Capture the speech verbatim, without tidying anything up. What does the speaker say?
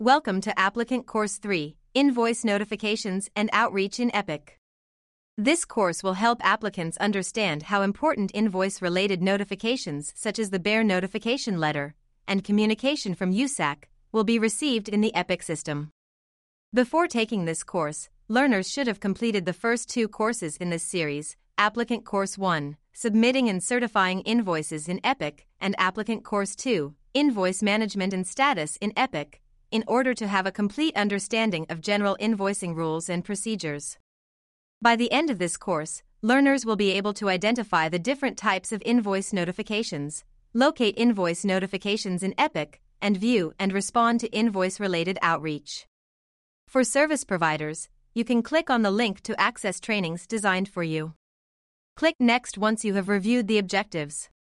Welcome to Applicant Course three, Invoice Notifications and Outreach in Epic. This course will help applicants understand how important invoice-related notifications such as the B E A R notification letter and communication from U S A C will be received in the Epic system. Before taking this course, learners should have completed the first two courses in this series, Applicant Course one, Submitting and Certifying Invoices in Epic, and Applicant Course two, Invoice Management and Status in Epic, in order to have a complete understanding of general invoicing rules and procedures. By the end of this course, learners will be able to identify the different types of invoice notifications, locate invoice notifications in Epic, and view and respond to invoice-related outreach. For service providers, you can click on the link to access trainings designed for you. Click Next once you have reviewed the objectives.